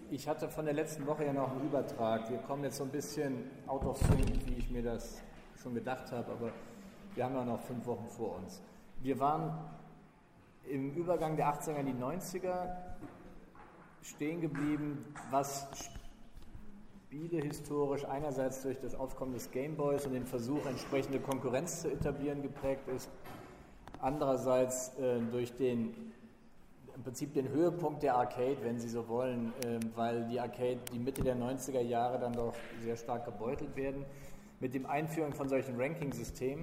Ich hatte von der letzten Woche ja noch einen Übertrag. Wir kommen jetzt so ein bisschen out of sync, wie ich mir das schon gedacht habe, aber wir haben ja noch 5 Wochen vor uns. Wir waren im Übergang der 80er in die 90er stehen geblieben, was spielehistorisch einerseits durch das Aufkommen des Gameboys und den Versuch, entsprechende Konkurrenz zu etablieren, geprägt ist, andererseits durch im Prinzip den Höhepunkt der Arcade, wenn Sie so wollen, weil die Arcade die Mitte der 90er Jahre dann doch sehr stark gebeutelt werden, mit dem Einführen von solchen Ranking-Systemen.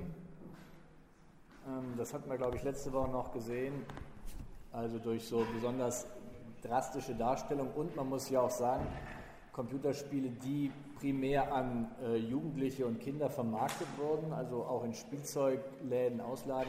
Das hatten wir, glaube ich, letzte Woche noch gesehen, also durch so besonders drastische Darstellung, und man muss ja auch sagen, Computerspiele, die primär an Jugendliche und Kinder vermarktet wurden, also auch in Spielzeugläden, Ausladen,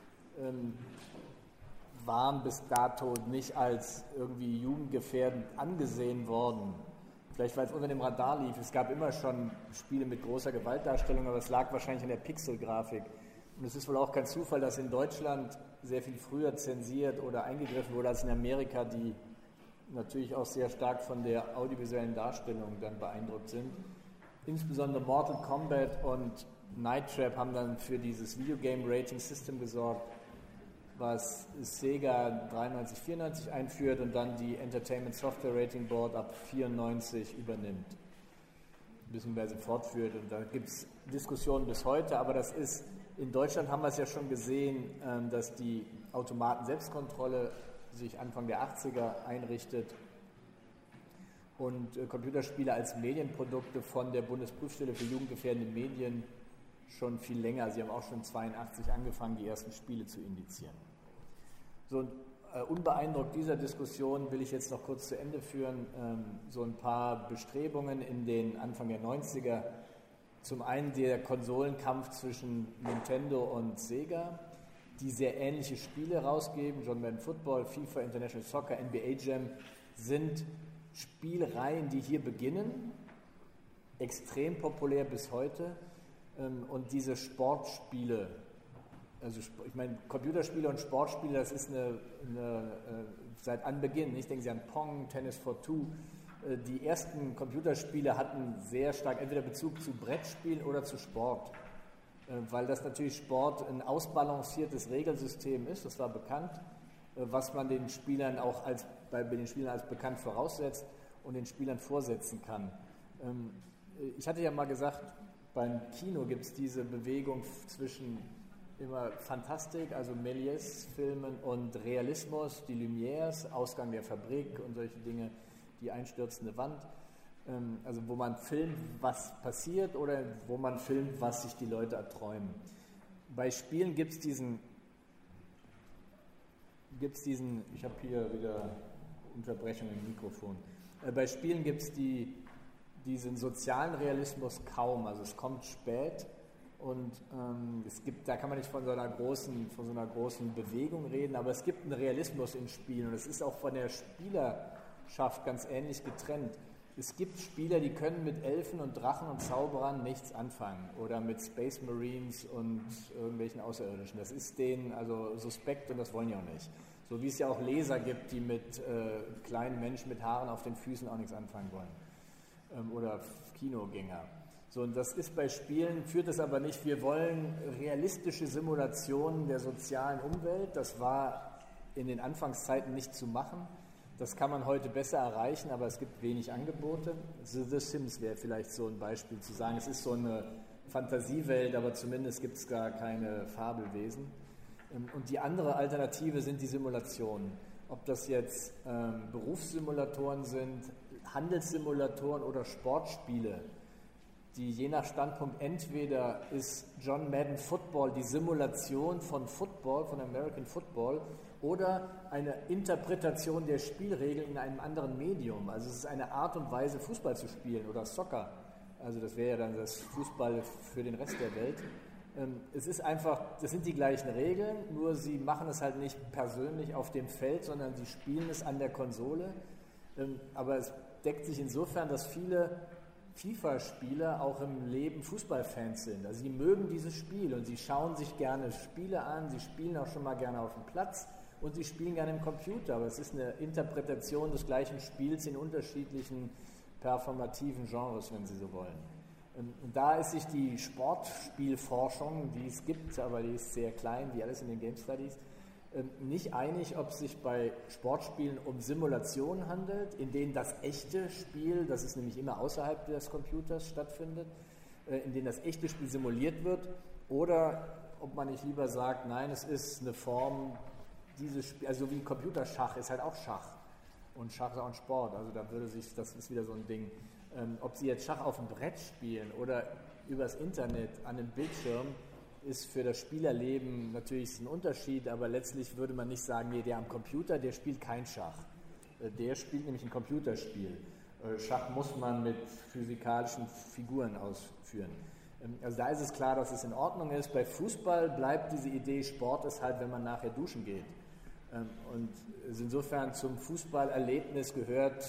waren bis dato nicht als irgendwie jugendgefährdend angesehen worden. Vielleicht weil es unter dem Radar lief. Es gab immer schon Spiele mit großer Gewaltdarstellung, aber es lag wahrscheinlich an der Pixelgrafik. Und es ist wohl auch kein Zufall, dass in Deutschland sehr viel früher zensiert oder eingegriffen wurde als in Amerika, die natürlich auch sehr stark von der audiovisuellen Darstellung dann beeindruckt sind. Insbesondere Mortal Kombat und Night Trap haben dann für dieses Videogame Rating System gesorgt, was Sega 93, 94 einführt und dann die Entertainment Software Rating Board ab 94 übernimmt, beziehungsweise fortführt. Und da gibt es Diskussionen bis heute, aber das ist, in Deutschland haben wir es ja schon gesehen, dass die Automaten-Selbstkontrolle sich Anfang der 80er einrichtet und Computerspiele als Medienprodukte von der Bundesprüfstelle für jugendgefährdende Medien schon viel länger. Sie haben auch schon 82 angefangen, die ersten Spiele zu indizieren. So, unbeeindruckt dieser Diskussion will ich jetzt noch kurz zu Ende führen. So ein paar Bestrebungen in den Anfang der 90er. Zum einen der Konsolenkampf zwischen Nintendo und Sega, die sehr ähnliche Spiele rausgeben. John Madden Football, FIFA, International Soccer, NBA Jam sind Spielreihen, die hier beginnen, extrem populär bis heute. Und diese Sportspiele, also ich meine, Computerspiele und Sportspiele, das ist seit Anbeginn, ich denke Sie an Pong, Tennis for Two, die ersten Computerspiele hatten sehr stark entweder Bezug zu Brettspielen oder zu Sport, weil das natürlich Sport ein ausbalanciertes Regelsystem ist, das war bekannt, was man den Spielern auch bei den Spielern als bekannt voraussetzt und den Spielern vorsetzen kann. Ich hatte ja mal gesagt, beim Kino gibt es diese Bewegung zwischen immer Fantastik, also Méliès-Filmen, und Realismus, die Lumières, Ausgang der Fabrik und solche Dinge, die einstürzende Wand, also wo man filmt, was passiert, oder wo man filmt, was sich die Leute erträumen. Bei Spielen gibt es diesen, ich habe hier wieder Unterbrechung im Mikrofon, bei Spielen gibt es diesen sozialen Realismus kaum, also es kommt spät und da kann man nicht von so einer großen Bewegung reden, aber es gibt einen Realismus in Spielen und es ist auch von der Spielerschaft ganz ähnlich getrennt. Es gibt Spieler, die können mit Elfen und Drachen und Zauberern nichts anfangen oder mit Space Marines und irgendwelchen Außerirdischen. Das ist denen also suspekt und das wollen die auch nicht. So wie es ja auch Leser gibt, die mit kleinen Menschen mit Haaren auf den Füßen auch nichts anfangen wollen. Oder Kinogänger. So, und das ist bei Spielen, führt es aber nicht, wir wollen realistische Simulationen der sozialen Umwelt, das war in den Anfangszeiten nicht zu machen, das kann man heute besser erreichen, aber es gibt wenig Angebote. The Sims wäre vielleicht so ein Beispiel zu sagen, es ist so eine Fantasiewelt, aber zumindest gibt es gar keine Fabelwesen. Und die andere Alternative sind die Simulationen. Ob das jetzt Berufssimulatoren sind, Handelssimulatoren oder Sportspiele, die je nach Standpunkt, entweder ist John Madden Football die Simulation von Football, von American Football, oder eine Interpretation der Spielregeln in einem anderen Medium. Also es ist eine Art und Weise, Fußball zu spielen oder Soccer. Also das wäre ja dann das Fußball für den Rest der Welt. Es ist einfach, das sind die gleichen Regeln, nur sie machen es halt nicht persönlich auf dem Feld, sondern sie spielen es an der Konsole. Aber es deckt sich insofern, dass viele FIFA-Spieler auch im Leben Fußballfans sind. Also sie mögen dieses Spiel und sie schauen sich gerne Spiele an, sie spielen auch schon mal gerne auf dem Platz und sie spielen gerne im Computer, aber es ist eine Interpretation des gleichen Spiels in unterschiedlichen performativen Genres, wenn Sie so wollen. Und da ist sich die Sportspielforschung, die es gibt, aber die ist sehr klein, wie alles in den Game Studies, nicht einig, ob es sich bei Sportspielen um Simulationen handelt, in denen das echte Spiel, das ist nämlich immer außerhalb des Computers stattfindet, in denen das echte Spiel simuliert wird, oder ob man nicht lieber sagt, nein, es ist eine Form, dieses Spiel, also wie Computerschach ist halt auch Schach. Und Schach ist auch ein Sport, also da würde sich, das ist wieder so ein Ding, ob Sie jetzt Schach auf dem Brett spielen oder übers Internet an einem Bildschirm, ist für das Spielerleben natürlich ein Unterschied, aber letztlich würde man nicht sagen, nee, der am Computer, der spielt kein Schach. Der spielt nämlich ein Computerspiel. Schach muss man mit physikalischen Figuren ausführen. Also da ist es klar, dass es in Ordnung ist. Bei Fußball bleibt diese Idee, Sport ist halt, wenn man nachher duschen geht. Und insofern zum Fußballerlebnis gehört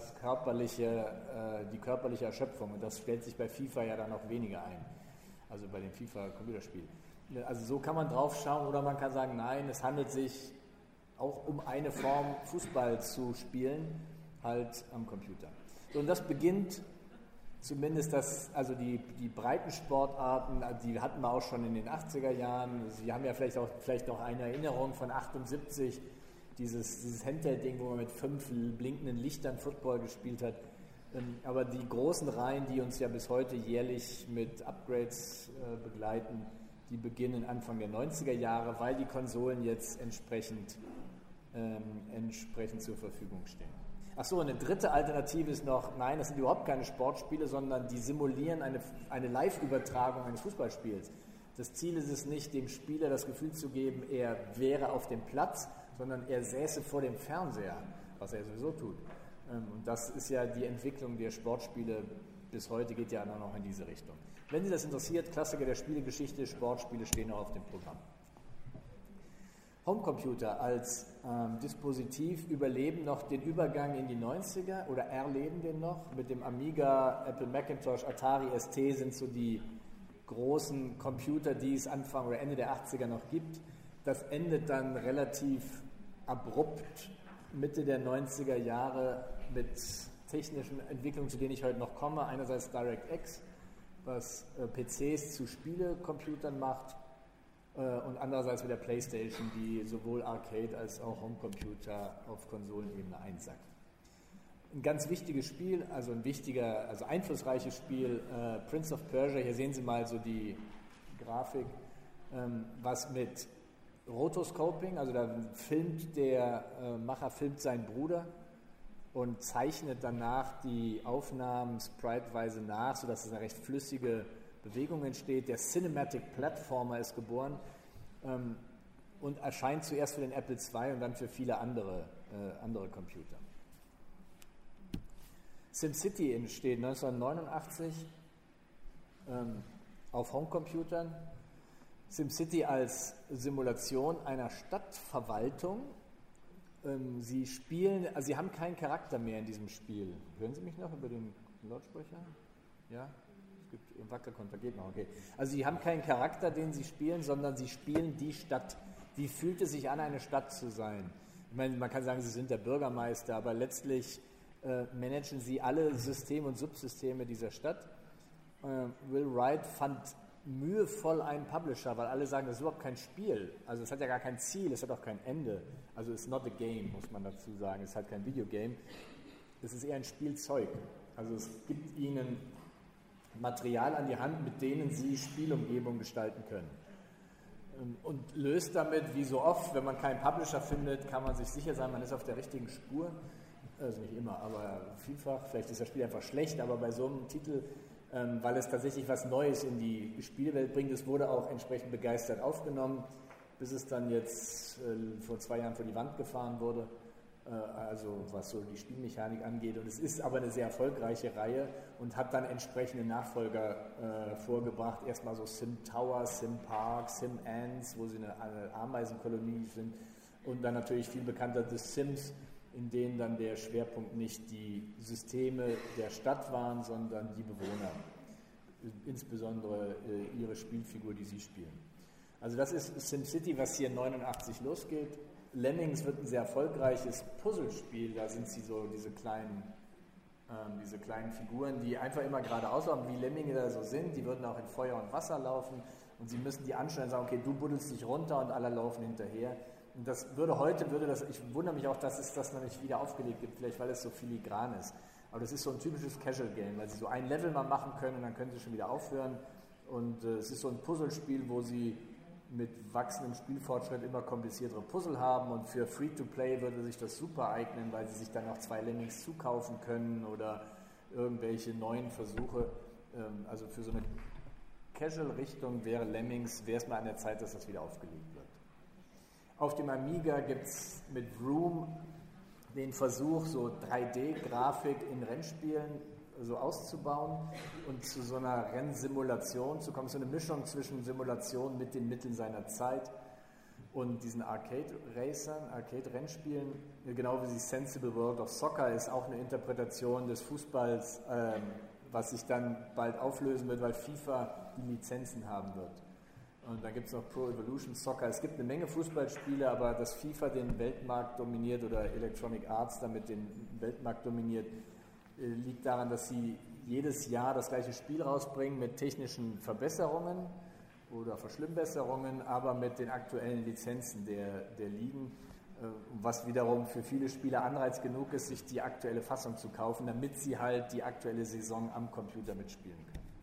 die körperliche Erschöpfung. Und das stellt sich bei FIFA ja dann auch weniger ein. Also bei dem FIFA-Computerspiel. Also so kann man drauf schauen, oder man kann sagen, nein, es handelt sich auch um eine Form, Fußball zu spielen, halt am Computer. So, und das beginnt zumindest, also die Breitensportarten, die hatten wir auch schon in den 80er Jahren. Sie haben ja vielleicht noch eine Erinnerung von 78, dieses Handheld-Ding, wo man mit 5 blinkenden Lichtern Football gespielt hat. Aber die großen Reihen, die uns ja bis heute jährlich mit Upgrades begleiten, die beginnen Anfang der 90er Jahre, weil die Konsolen jetzt entsprechend zur Verfügung stehen. Achso, eine dritte Alternative ist noch, nein, das sind überhaupt keine Sportspiele, sondern die simulieren eine Live-Übertragung eines Fußballspiels. Das Ziel ist es nicht, dem Spieler das Gefühl zu geben, er wäre auf dem Platz, sondern er säße vor dem Fernseher, was er sowieso tut. Und das ist ja die Entwicklung der Sportspiele bis heute, geht ja noch in diese Richtung. Wenn Sie das interessiert, Klassiker der Spielegeschichte, Sportspiele stehen auch auf dem Programm. Homecomputer als Dispositiv überleben noch den Übergang in die 90er oder erleben den noch. Mit dem Amiga, Apple Macintosh, Atari ST sind so die großen Computer, die es Anfang oder Ende der 80er noch gibt. Das endet dann relativ abrupt Mitte der 90er Jahre mit technischen Entwicklungen, zu denen ich heute noch komme. Einerseits DirectX, was PCs zu Spielecomputern macht, und andererseits mit der PlayStation, die sowohl Arcade als auch Homecomputer auf Konsolenebene einsackt. Ein ganz wichtiges Spiel, also einflussreiches Spiel, Prince of Persia, hier sehen Sie mal so die Grafik, was mit Rotoscoping, also da der Macher filmt seinen Bruder und zeichnet danach die Aufnahmen spriteweise nach, sodass es eine recht flüssige Bewegung entsteht. Der Cinematic Platformer ist geboren und erscheint zuerst für den Apple II und dann für viele andere Computer. SimCity entsteht 1989 auf Homecomputern. SimCity als Simulation einer Stadtverwaltung. Sie haben keinen Charakter mehr in diesem Spiel. Hören Sie mich noch über den Lautsprecher? Ja? Es gibt einen Wackelkonter, geht noch, okay. Also Sie haben keinen Charakter, den Sie spielen, sondern Sie spielen die Stadt. Wie fühlt es sich an, eine Stadt zu sein? Ich meine, man kann sagen, Sie sind der Bürgermeister, aber letztlich managen Sie alle Systeme und Subsysteme dieser Stadt. Will Wright fand mühevoll einen Publisher, weil alle sagen, das ist überhaupt kein Spiel. Also es hat ja gar kein Ziel, es hat auch kein Ende. Also it's not a game, muss man dazu sagen. Es ist halt kein Videogame. Es ist eher ein Spielzeug. Also es gibt Ihnen Material an die Hand, mit denen Sie Spielumgebung gestalten können. Und löst damit, wie so oft, wenn man keinen Publisher findet, kann man sich sicher sein, man ist auf der richtigen Spur. Also nicht immer, aber vielfach. Vielleicht ist das Spiel einfach schlecht, aber bei so einem Titel, weil es tatsächlich was Neues in die Spielwelt bringt. Es wurde auch entsprechend begeistert aufgenommen, bis es dann jetzt vor 2 Jahren vor die Wand gefahren wurde, also was so die Spielmechanik angeht. Und es ist aber eine sehr erfolgreiche Reihe und hat dann entsprechende Nachfolger vorgebracht. Erstmal so Sim Tower, Sim Park, Sim Ants, wo sie eine Ameisenkolonie sind. Und dann natürlich viel bekannter The Sims, in denen dann der Schwerpunkt nicht die Systeme der Stadt waren, sondern die Bewohner, insbesondere ihre Spielfigur, die sie spielen. Also das ist SimCity, was hier 89 Lemmings wird ein sehr erfolgreiches Puzzlespiel. Da sind sie so diese kleinen Figuren, die einfach immer geradeaus laufen, wie Lemminge da so sind. Die würden auch in Feuer und Wasser laufen und sie müssen die anstellen und sagen, okay, du buddelst dich runter und alle laufen hinterher. Und das ich wundere mich auch, dass es das noch nicht wieder aufgelegt gibt, vielleicht weil es so filigran ist. Aber das ist so ein typisches Casual-Game, weil sie so ein Level mal machen können und dann können sie schon wieder aufhören. Und es ist so ein Puzzlespiel, wo sie mit wachsendem Spielfortschritt immer kompliziertere Puzzle haben und für Free-to-Play würde sich das super eignen, weil sie sich dann noch 2 Lemmings zukaufen können oder irgendwelche neuen Versuche. Also für so eine Casual-Richtung wäre es mal an der Zeit, dass das wieder aufgelegt wird. Auf dem Amiga gibt es mit Vroom den Versuch, so 3D-Grafik in Rennspielen so auszubauen und zu so einer Rennsimulation zu kommen. So eine Mischung zwischen Simulation mit den Mitteln seiner Zeit und diesen Arcade-Racern, Arcade-Rennspielen, genau wie die Sensible World of Soccer ist auch eine Interpretation des Fußballs, was sich dann bald auflösen wird, weil FIFA die Lizenzen haben wird. Und dann gibt es noch Pro Evolution Soccer. Es gibt eine Menge Fußballspiele, aber dass FIFA den Weltmarkt dominiert oder Electronic Arts damit den Weltmarkt dominiert, liegt daran, dass sie jedes Jahr das gleiche Spiel rausbringen mit technischen Verbesserungen oder Verschlimmbesserungen, aber mit den aktuellen Lizenzen der Ligen, was wiederum für viele Spieler Anreiz genug ist, sich die aktuelle Fassung zu kaufen, damit sie halt die aktuelle Saison am Computer mitspielen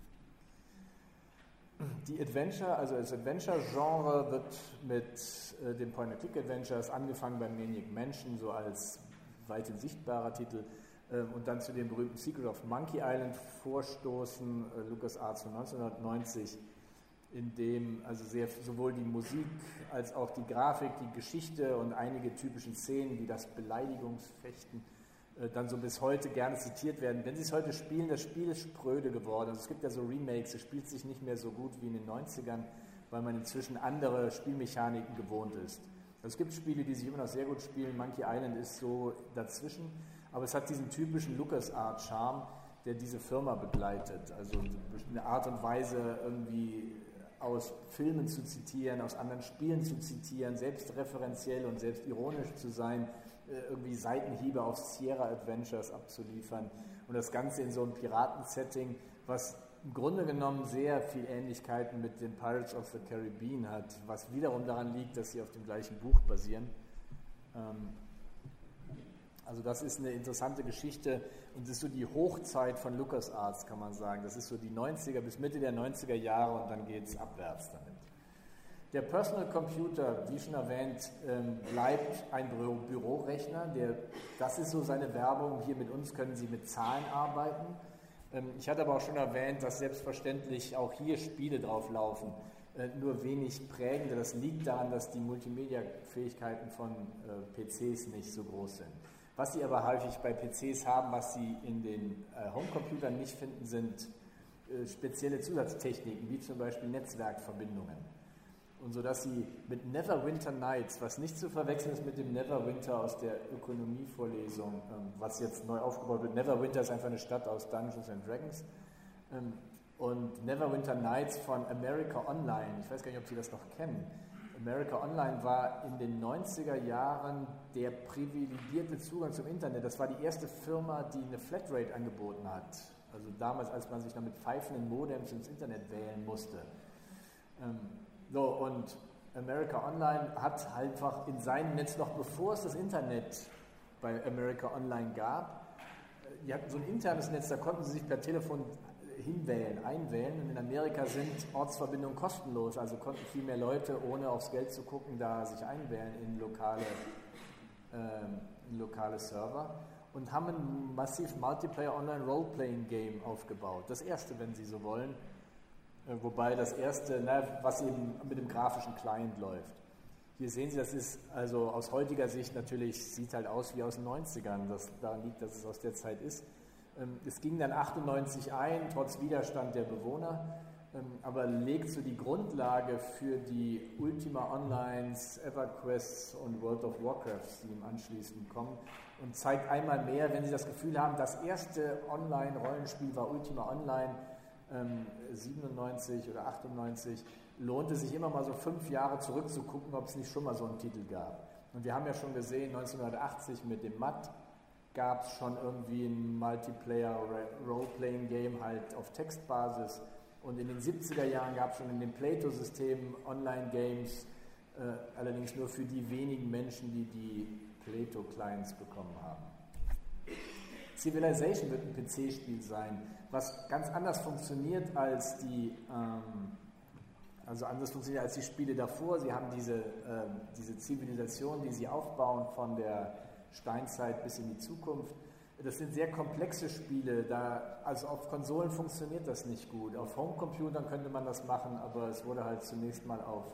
können. Die Adventure, also das Adventure-Genre wird mit dem Point-and-Click-Adventures angefangen bei Maniac Mansion, so als weithin sichtbarer Titel, und dann zu dem berühmten Secret of Monkey Island vorstoßen, LucasArts von 1990, in dem also sowohl die Musik als auch die Grafik, die Geschichte und einige typische Szenen wie das Beleidigungsfechten dann so bis heute gerne zitiert werden. Wenn Sie es heute spielen, das Spiel ist spröde geworden. Also es gibt ja so Remakes, es spielt sich nicht mehr so gut wie in den 90ern, weil man inzwischen andere Spielmechaniken gewohnt ist. Also es gibt Spiele, die sich immer noch sehr gut spielen, Monkey Island ist so dazwischen, aber es hat diesen typischen LucasArts-Charme, der diese Firma begleitet. Also eine Art und Weise, irgendwie aus Filmen zu zitieren, aus anderen Spielen zu zitieren, selbstreferenziell und selbstironisch zu sein, irgendwie Seitenhiebe auf Sierra Adventures abzuliefern und das Ganze in so einem Piraten-Setting, was im Grunde genommen sehr viel Ähnlichkeiten mit den Pirates of the Caribbean hat, was wiederum daran liegt, dass sie auf dem gleichen Buch basieren. Also das ist eine interessante Geschichte und das ist so die Hochzeit von LucasArts, kann man sagen. Das ist so die 90er bis Mitte der 90er Jahre und dann geht es abwärts damit. Der Personal Computer, wie schon erwähnt, bleibt ein Bürorechner. Das ist so seine Werbung. Hier mit uns können Sie mit Zahlen arbeiten. Ich hatte aber auch schon erwähnt, dass selbstverständlich auch hier Spiele drauf laufen, nur wenig prägende. Das liegt daran, dass die Multimedia-Fähigkeiten von PCs nicht so groß sind. Was Sie aber häufig bei PCs haben, was Sie in den Homecomputern nicht finden, sind spezielle Zusatztechniken, wie zum Beispiel Netzwerkverbindungen. Und so dass Sie mit Neverwinter Nights, was nicht zu verwechseln ist mit dem Neverwinter aus der Ökonomievorlesung, was jetzt neu aufgebaut wird. Neverwinter ist einfach eine Stadt aus Dungeons and Dragons. Und Neverwinter Nights von America Online, ich weiß gar nicht, ob Sie das noch kennen. America Online war in den 90er Jahren der privilegierte Zugang zum Internet. Das war die erste Firma, die eine Flatrate angeboten hat. Also damals, als man sich noch mit pfeifenden Modems ins Internet wählen musste. Und America Online hat einfach in seinem Netz, noch bevor es das Internet bei America Online gab, die hatten so ein internes Netz, da konnten sie sich per Telefon einwählen. Und in Amerika sind Ortsverbindungen kostenlos, also konnten viel mehr Leute, ohne aufs Geld zu gucken, da sich einwählen in lokale Server und haben ein massiv Multiplayer Online Role-Playing Game aufgebaut. Das erste, wenn Sie so wollen. Wobei das erste, was eben mit dem grafischen Client läuft. Hier sehen Sie, das ist also aus heutiger Sicht natürlich, sieht halt aus wie aus den 90ern. Das daran liegt, dass es aus der Zeit ist. Es ging dann 98 ein, trotz Widerstand der Bewohner, aber legt so die Grundlage für die Ultima Onlines, EverQuests und World of Warcrafts, die im Anschließend kommen und zeigt einmal mehr, wenn Sie das Gefühl haben, das erste Online-Rollenspiel war Ultima Online, 97 oder 98, lohnt es sich immer mal so 5 Jahre zurückzugucken, ob es nicht schon mal so einen Titel gab. Und wir haben ja schon gesehen, 1980 mit dem MUD gab es schon irgendwie ein Multiplayer-Role-Playing-Game halt auf Textbasis. Und in den 70er Jahren gab es schon in den Plato-Systemen Online-Games, allerdings nur für die wenigen Menschen, die die Plato-Clients bekommen haben. Civilization wird ein PC-Spiel sein, was ganz anders funktioniert als die Spiele davor. Sie haben diese Zivilisation, die sie aufbauen von der Steinzeit bis in die Zukunft. Das sind sehr komplexe Spiele, also auf Konsolen funktioniert das nicht gut. Auf Homecomputern könnte man das machen, aber es wurde halt zunächst mal auf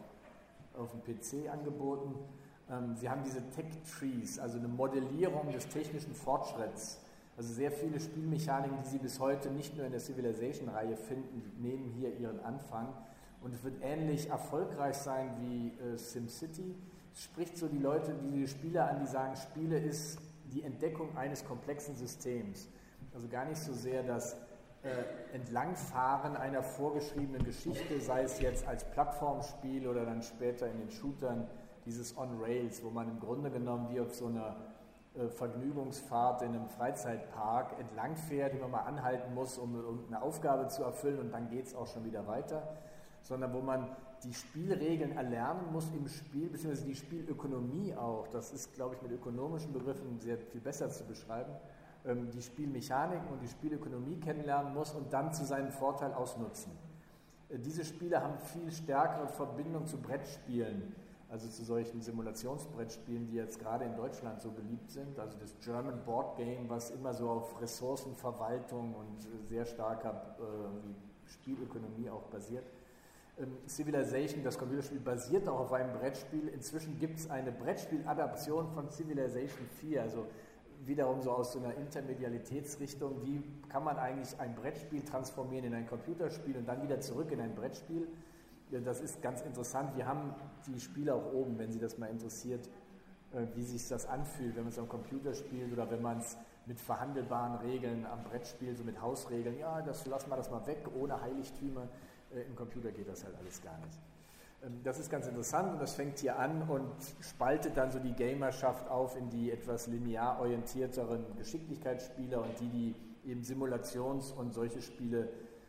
dem PC angeboten. Sie haben diese Tech-Trees, also eine Modellierung des technischen Fortschritts. Also sehr viele Spielmechaniken, die Sie bis heute nicht nur in der Civilization-Reihe finden, nehmen hier ihren Anfang. Und es wird ähnlich erfolgreich sein wie SimCity. Es spricht so die Leute, die Spieler an, die sagen, Spiele ist die Entdeckung eines komplexen Systems. Also gar nicht so sehr das Entlangfahren einer vorgeschriebenen Geschichte, sei es jetzt als Plattformspiel oder dann später in den Shootern, dieses On-Rails, wo man im Grunde genommen wie auf so einer Vergnügungsfahrt in einem Freizeitpark entlangfährt, die man mal anhalten muss, um eine Aufgabe zu erfüllen und dann geht es auch schon wieder weiter, sondern wo man die Spielregeln erlernen muss im Spiel, beziehungsweise die Spielökonomie auch, das ist, glaube ich, mit ökonomischen Begriffen sehr viel besser zu beschreiben, die Spielmechaniken und die Spielökonomie kennenlernen muss und dann zu seinem Vorteil ausnutzen. Diese Spiele haben viel stärkere Verbindung zu Brettspielen, also zu solchen Simulationsbrettspielen, die jetzt gerade in Deutschland so beliebt sind, also das German Board Game, was immer so auf Ressourcenverwaltung und sehr starker Spielökonomie auch basiert. Civilization, das Computerspiel, basiert auch auf einem Brettspiel. Inzwischen gibt es eine Brettspieladaption von Civilization 4, also wiederum so aus so einer Intermedialitätsrichtung. Wie kann man eigentlich ein Brettspiel transformieren in ein Computerspiel und dann wieder zurück in ein Brettspiel? Ja, das ist ganz interessant. Wir haben die Spiele auch oben, wenn Sie das mal interessiert, wie sich das anfühlt, wenn man es am Computer spielt oder wenn man es mit verhandelbaren Regeln am Brett spielt, so mit Hausregeln. Ja, lassen wir das mal weg, ohne Heiligtümer. Im Computer geht das halt alles gar nicht. Das ist ganz interessant und das fängt hier an und spaltet dann so die Gamerschaft auf in die etwas linear orientierteren Geschicklichkeitsspieler und die eben Simulations- und solche Spiele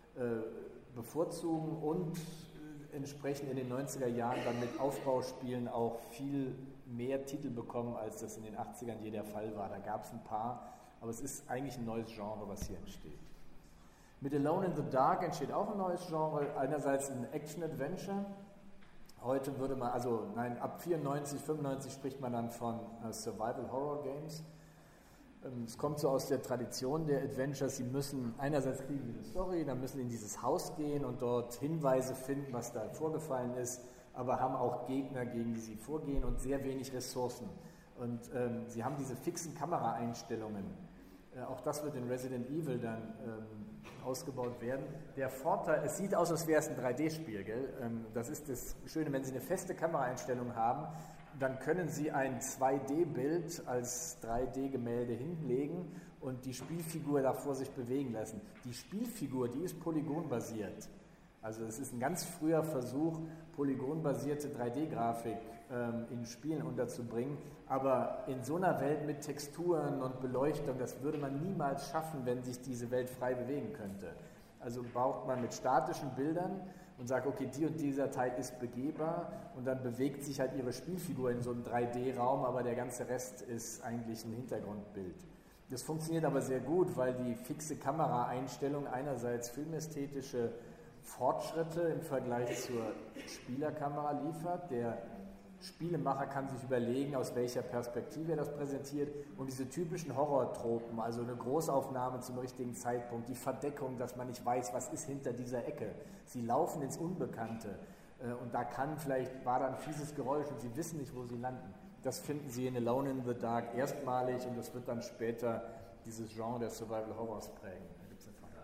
bevorzugen und entsprechend in den 90er Jahren dann mit Aufbauspielen auch viel mehr Titel bekommen, als das in den 80ern je der Fall war. Da gab es ein paar, aber es ist eigentlich ein neues Genre, was hier entsteht. Mit Alone in the Dark entsteht auch ein neues Genre, einerseits ein Action-Adventure. Heute würde man, ab 94, 95 spricht man dann von Survival-Horror-Games. Es kommt so aus der Tradition der Adventures, sie müssen, einerseits kriegen sie eine Story, dann müssen sie in dieses Haus gehen und dort Hinweise finden, was da vorgefallen ist, aber haben auch Gegner, gegen die sie vorgehen und sehr wenig Ressourcen. Und sie haben diese fixen Kameraeinstellungen. Auch das wird in Resident Evil dann ausgebaut werden. Der Vorteil, es sieht aus, als wäre es ein 3D-Spiel, gell? Das ist das Schöne, wenn Sie eine feste Kameraeinstellung haben, dann können Sie ein 2D-Bild als 3D-Gemälde hinlegen und die Spielfigur da vor sich bewegen lassen. Die Spielfigur, die ist polygonbasiert. Also es ist ein ganz früher Versuch, polygonbasierte 3D-Grafik in Spielen unterzubringen, aber in so einer Welt mit Texturen und Beleuchtung, das würde man niemals schaffen, wenn sich diese Welt frei bewegen könnte. Also baut man mit statischen Bildern und sagt, okay, die und dieser Teil ist begehbar und dann bewegt sich halt ihre Spielfigur in so einem 3D-Raum, aber der ganze Rest ist eigentlich ein Hintergrundbild. Das funktioniert aber sehr gut, weil die fixe Kameraeinstellung einerseits filmästhetische Fortschritte im Vergleich zur Spielerkamera liefert. Der Spielemacher kann sich überlegen, aus welcher Perspektive er das präsentiert und diese typischen Horrortropen, also eine Großaufnahme zum richtigen Zeitpunkt, die Verdeckung, dass man nicht weiß, was ist hinter dieser Ecke. Sie laufen ins Unbekannte und da war da ein fieses Geräusch und sie wissen nicht, wo sie landen. Das finden Sie in Alone in the Dark erstmalig und das wird dann später dieses Genre der Survival Horrors prägen. Da gibt's eine Frage.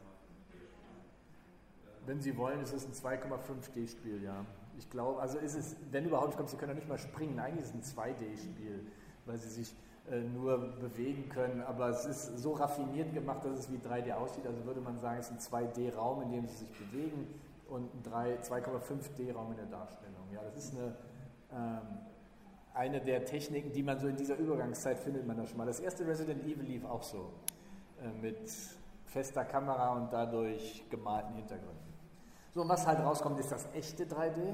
Wenn Sie wollen, ist es ein 2,5D-Spiel, ja. Ich glaube, also ist es, wenn überhaupt, Sie können ja nicht mal springen, eigentlich ist es ein 2D-Spiel, weil Sie sich nur bewegen können, aber es ist so raffiniert gemacht, dass es wie 3D aussieht, also würde man sagen, es ist ein 2D-Raum, in dem Sie sich bewegen und ein 2,5D-Raum in der Darstellung. Ja, das ist eine der Techniken, die man so in dieser Übergangszeit findet man da schon mal. Das erste Resident Evil lief auch so, mit fester Kamera und dadurch gemalten Hintergründen. So, und was halt rauskommt, ist das echte 3D.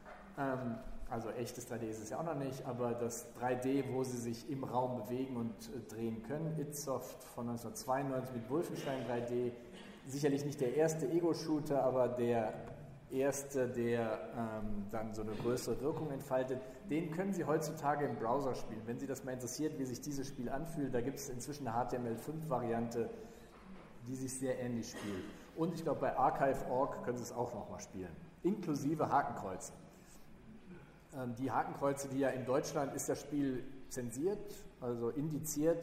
Also echtes 3D ist es ja auch noch nicht, aber das 3D, wo sie sich im Raum bewegen und drehen können. Idsoft von 1992 mit Wolfenstein 3D. Sicherlich nicht der erste Ego-Shooter, aber der erste, der dann so eine größere Wirkung entfaltet. Den können Sie heutzutage im Browser spielen. Wenn Sie das mal interessiert, wie sich dieses Spiel anfühlt, da gibt es inzwischen eine HTML5-Variante, die sich sehr ähnlich spielt. Und ich glaube, bei Archive.org können Sie es auch nochmal spielen. Inklusive Hakenkreuze. Die Hakenkreuze, die ja in Deutschland ist das Spiel zensiert, also indiziert,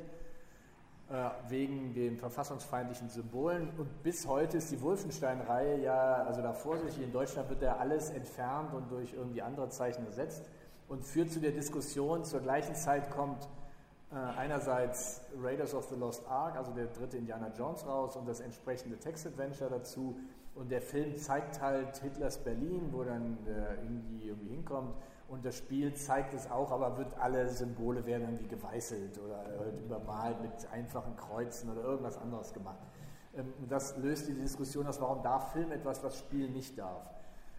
wegen den verfassungsfeindlichen Symbolen. Und bis heute ist die Wolfenstein-Reihe ja, also da vorsichtig, in Deutschland wird ja alles entfernt und durch irgendwie andere Zeichen ersetzt und führt zu der Diskussion. Zur gleichen Zeit kommt einerseits Raiders of the Lost Ark, also der dritte Indiana Jones raus und das entsprechende Text-Adventure dazu. Und der Film zeigt halt Hitlers Berlin, wo dann irgendwie hinkommt. Und das Spiel zeigt es auch, aber wird alle Symbole werden irgendwie geweißelt oder übermalt mit einfachen Kreuzen oder irgendwas anderes gemacht. Das löst die Diskussion aus, warum darf Film etwas, was Spiel nicht darf.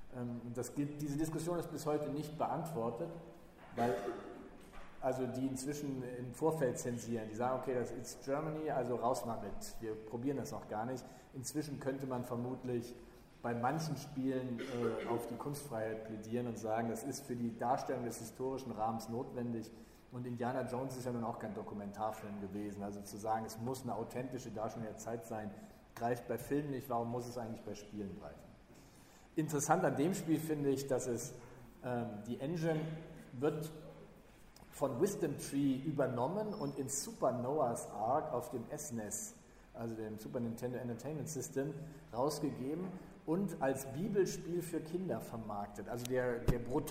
Diese Diskussion ist bis heute nicht beantwortet, weil also die inzwischen im Vorfeld zensieren. Die sagen, okay, das ist Germany, also raus mal mit. Wir probieren das noch gar nicht. Inzwischen könnte man vermutlich bei manchen Spielen auf die Kunstfreiheit plädieren und sagen, das ist für die Darstellung des historischen Rahmens notwendig. Und Indiana Jones ist ja nun auch kein Dokumentarfilm gewesen. Also zu sagen, es muss eine authentische Darstellung der Zeit sein, greift bei Filmen nicht. Warum muss es eigentlich bei Spielen greifen? Interessant an dem Spiel finde ich, dass es die Engine wird von Wisdom Tree übernommen und in Super Noah's Ark auf dem SNES, also dem Super Nintendo Entertainment System, rausgegeben und als Bibelspiel für Kinder vermarktet. Also der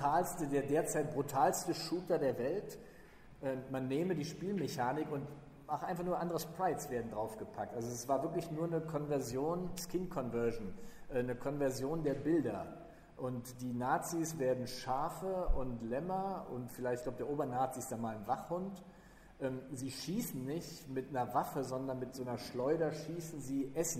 derzeit brutalste Shooter der Welt. Man nehme die Spielmechanik und einfach nur andere Sprites werden draufgepackt. Also es war wirklich nur eine Konversion, Skin Conversion, eine Konversion der Bilder. Und die Nazis werden Schafe und Lämmer und vielleicht, ich glaube, der Obernazi ist dann mal ein Wachhund. Sie schießen nicht mit einer Waffe, sondern mit so einer Schleuder schießen sie Essen.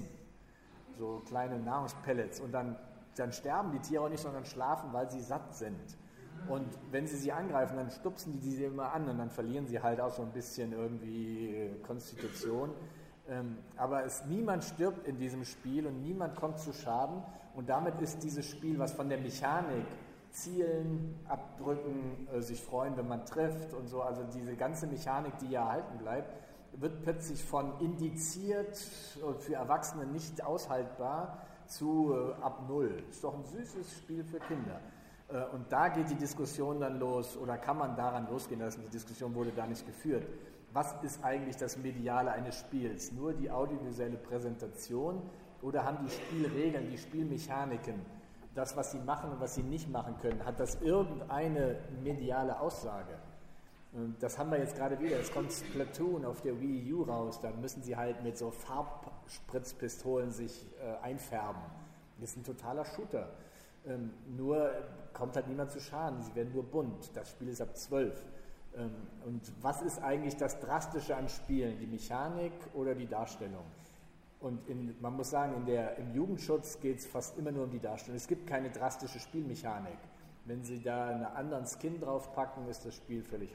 So kleine Nahrungspellets. Und dann sterben die Tiere auch nicht, sondern schlafen, weil sie satt sind. Und wenn sie angreifen, dann stupsen die sie immer an und dann verlieren sie halt auch so ein bisschen irgendwie Konstitution. Aber niemand stirbt in diesem Spiel und niemand kommt zu Schaden. Und damit ist dieses Spiel, was von der Mechanik, Zielen, Abdrücken, sich freuen, wenn man trifft und so, also diese ganze Mechanik, die ja erhalten bleibt, wird plötzlich von indiziert und für Erwachsene nicht aushaltbar zu ab Null. Ist doch ein süßes Spiel für Kinder. Und da geht die Diskussion dann los, oder kann man daran losgehen lassen, die Diskussion wurde da nicht geführt. Was ist eigentlich das Mediale eines Spiels? Nur die audiovisuelle Präsentation oder haben die Spielregeln, die Spielmechaniken, das, was sie machen und was sie nicht machen können, hat das irgendeine mediale Aussage? Das haben wir jetzt gerade wieder. Es kommt Splatoon auf der Wii U raus, dann müssen sie halt mit so Farbspritzpistolen sich einfärben. Das ist ein totaler Shooter. Nur kommt halt niemand zu Schaden, sie werden nur bunt. Das Spiel ist ab 12. Und was ist eigentlich das Drastische an Spielen? Die Mechanik oder die Darstellung? Und man muss sagen, im Jugendschutz geht es fast immer nur um die Darstellung. Es gibt keine drastische Spielmechanik. Wenn Sie da einen anderen Skin draufpacken, ist das Spiel völlig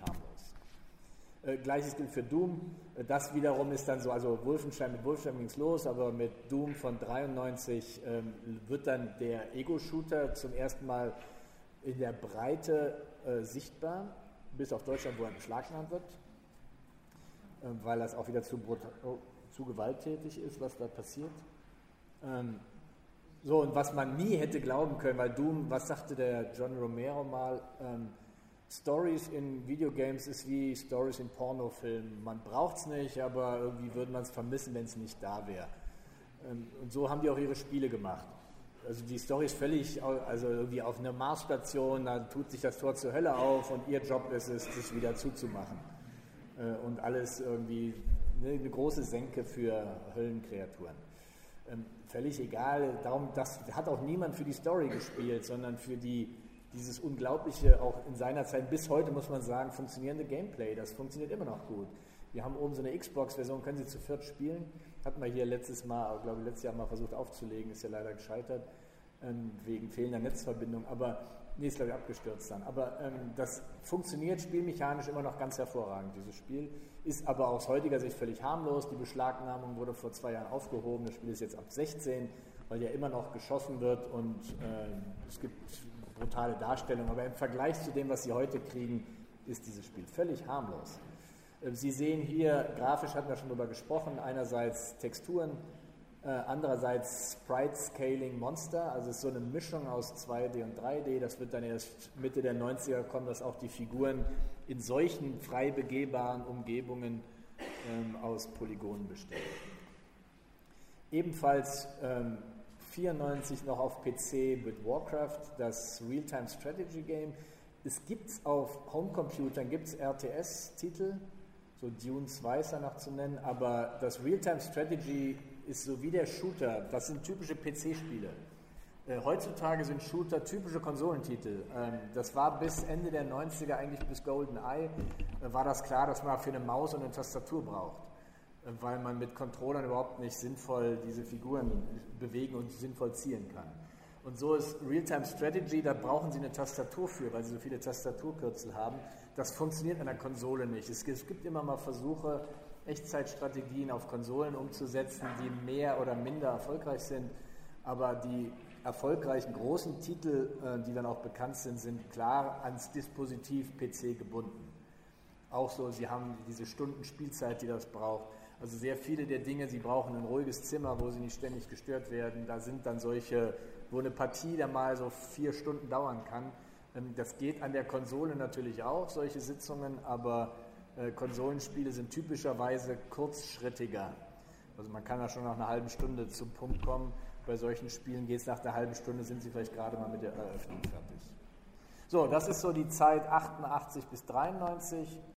harmlos. Gleiches gilt für Doom. Das wiederum ist dann so, also mit Wolfenstein ging es los, aber mit Doom von 93 wird dann der Ego-Shooter zum ersten Mal in der Breite sichtbar, bis auf Deutschland, wo er beschlagnahmt wird, weil das auch wieder zu gewalttätig ist, was da passiert. So, und was man nie hätte glauben können, weil Doom, was sagte der John Romero mal, Stories in Videogames ist wie Stories in Pornofilmen. Man braucht es nicht, aber irgendwie würde man es vermissen, wenn es nicht da wäre. Und so haben die auch ihre Spiele gemacht. Also die Story ist völlig, also irgendwie auf einer Marsstation, da tut sich das Tor zur Hölle auf und ihr Job ist es, sich wieder zuzumachen. Und alles irgendwie eine große Senke für Höllenkreaturen. Völlig egal, darum, das hat auch niemand für die Story gespielt, sondern für die dieses unglaubliche, auch in seiner Zeit bis heute, muss man sagen, funktionierende Gameplay, das funktioniert immer noch gut. Wir haben oben so eine Xbox-Version, können Sie zu viert spielen. Hatten wir hier letztes Jahr mal versucht aufzulegen, ist ja leider gescheitert, wegen fehlender Netzverbindung, aber ist glaube ich abgestürzt dann. Aber das funktioniert spielmechanisch immer noch ganz hervorragend, dieses Spiel. Ist aber aus heutiger Sicht völlig harmlos. Die Beschlagnahmung wurde vor 2 Jahren aufgehoben. Das Spiel ist jetzt ab 16, weil ja immer noch geschossen wird und es gibt brutale Darstellungen. Aber im Vergleich zu dem, was Sie heute kriegen, ist dieses Spiel völlig harmlos. Sie sehen hier, grafisch hatten wir schon darüber gesprochen, einerseits Texturen, andererseits Sprite Scaling Monster, also es ist so eine Mischung aus 2D und 3D. Das wird dann erst Mitte der 90er kommen, dass auch die Figuren in solchen frei begehbaren Umgebungen aus Polygonen bestehen. Ebenfalls 94 noch auf PC mit Warcraft, das Real-Time Strategy Game. Es gibt auf Homecomputern, gibt es RTS-Titel, so Dune 2 ist da noch zu nennen, aber das Real-Time Strategy ist so wie der Shooter, das sind typische PC-Spiele. Heutzutage sind Shooter typische Konsolentitel. Das war bis Ende der 90er, eigentlich bis GoldenEye, war das klar, dass man für eine Maus und eine Tastatur braucht, weil man mit Controllern überhaupt nicht sinnvoll diese Figuren bewegen und sinnvoll zielen kann. Und so ist Real-Time Strategy, da brauchen Sie eine Tastatur für, weil Sie so viele Tastaturkürzel haben. Das funktioniert an der Konsole nicht. Es gibt immer mal Versuche, Echtzeitstrategien auf Konsolen umzusetzen, die mehr oder minder erfolgreich sind, aber die erfolgreichen großen Titel, die dann auch bekannt sind, sind klar ans Dispositiv PC gebunden. Auch so, Sie haben diese Stunden Spielzeit, die das braucht. Also sehr viele der Dinge, Sie brauchen ein ruhiges Zimmer, wo Sie nicht ständig gestört werden. Da sind dann solche, wo eine Partie dann mal so 4 Stunden dauern kann. Das geht an der Konsole natürlich auch, solche Sitzungen, aber Konsolenspiele sind typischerweise kurzschrittiger. Also man kann da schon nach einer halben Stunde zum Punkt kommen. Bei solchen Spielen geht es nach einer halben Stunde, sind Sie vielleicht gerade mal mit der Eröffnung fertig. So, das ist so die Zeit 88 bis 93.